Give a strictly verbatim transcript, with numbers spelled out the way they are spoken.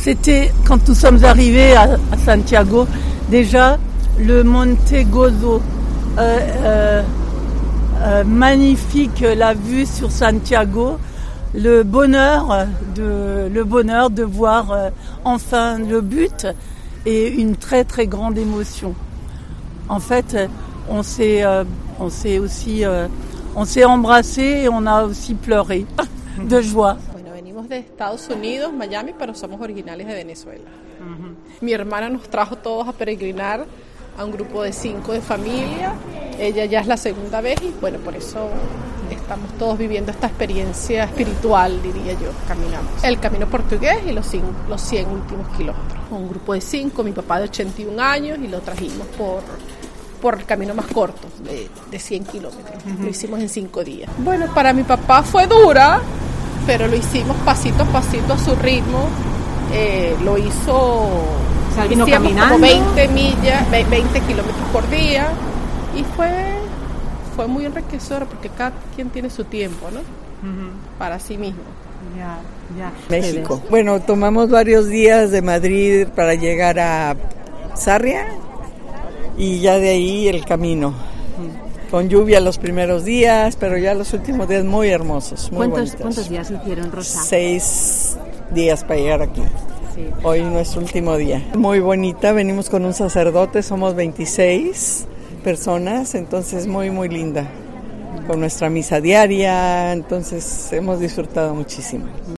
C'était quand nous sommes arrivés à, à Santiago, déjà le Monte Gozo, euh, euh, euh, magnifique, la vue sur Santiago, le bonheur de, le bonheur de voir euh, enfin le but et une très très grande émotion. En fait, on s'est, euh, on s'est aussi, euh, on s'est embrassé et on a aussi pleuré de joie. Bueno, venimos de Estados Unidos, Miami, pero somos originales de Venezuela. Uh-huh. Mi hermana nos trajo todos a peregrinar a un grupo de cinco de familia. Ella ya es la segunda vez y bueno, por eso estamos todos viviendo esta experiencia espiritual, diría yo. Caminamos el camino portugués y los cien, los cien últimos kilómetros. Un grupo de cinco, mi papá de ochenta y un años, y lo trajimos por, por el camino más corto, de, de cien kilómetros. Uh-huh. Lo hicimos en cinco días. Bueno, para mi papá fue dura, pero lo hicimos pasito a pasito a su ritmo. Eh, lo hizo, hicimos como veinte millas, veinte kilómetros por día, y fue... fue muy enriquecedor porque cada quien tiene su tiempo, ¿no? Uh-huh. Para sí mismo. Ya, ya. México. Bueno, tomamos varios días de Madrid para llegar a Sarria y ya de ahí el camino. Uh-huh. Con lluvia los primeros días, pero ya los últimos días muy hermosos, muy ¿Cuántos, bonitos. ¿Cuántos días hicieron, Rosa? Seis días para llegar aquí. Sí. Hoy nuestro último día. Muy bonita, venimos con un sacerdote, somos veintiséis personas, entonces muy muy linda, con nuestra misa diaria, entonces hemos disfrutado muchísimo.